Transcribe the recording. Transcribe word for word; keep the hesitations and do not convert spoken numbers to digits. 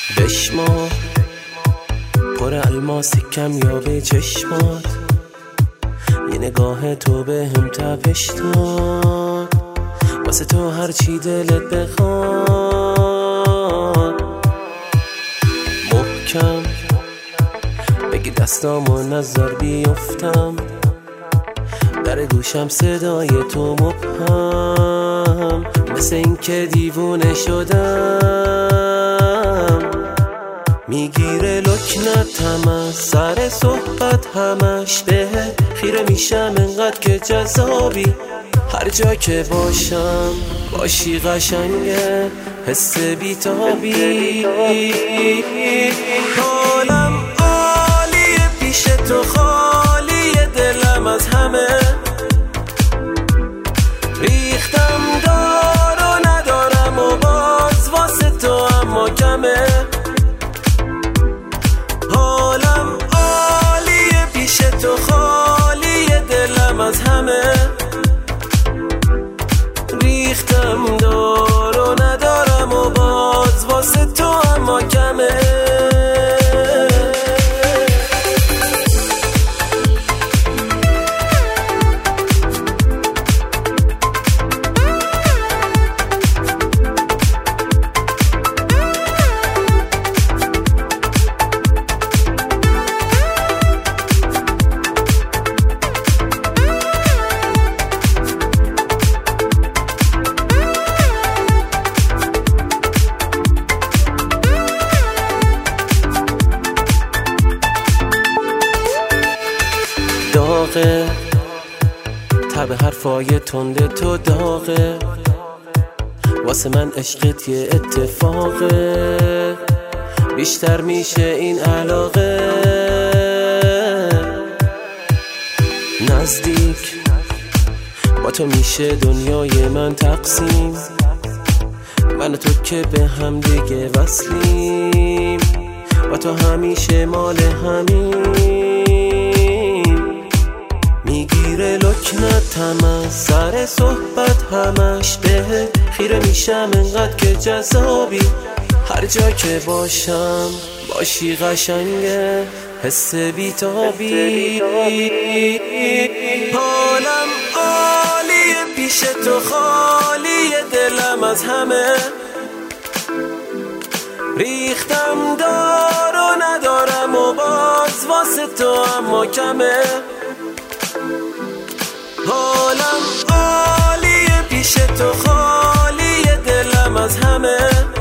بشما پر الماس کمیاب چشمات، یه نگاه تو به هم تپش داد، واسه تو هر چی دلت بخواد. محکم بگی دستامو نذار بیفتم، در گوشم صدای تو مبهم، مثل این که دیوونه شدم. میگیره لکنتم از سر صحبت، همش بهت خیره میشم انقدر که جذابی. هر جا که باشم باشی قشنگه، حس بیتابی. حالم عالیه پیش تو، خالیه دلم از همه. ریختم دار و ندارم و باز واسه تو اما کمه. حالم عالیه پیش تو، خالیه دلم از همه. ریختم دار و ندارم و باز واسه تو اما کمه. داغه تب حرفای تنده تو، داغه واسه من عشقت یه اتفاقه. بیشتر میشه این علاقه. نزدیک با تو میشه دنیای من تقسیم، من و تو که به هم دیگه وصلیم، با تو همیشه مال همین. میگیره لکنتم از سر صحبت، همش بهت خیره میشم انقدر که جذابی. هر جا که باشم باشی قشنگه، حس بیتابی. حالم عالیه پیش تو، خالیه دلم از همه. ریختم دار و ندارم و باز واسه تو اما کمه. حالم عالیه پیش تو، خالیه دلم از همه.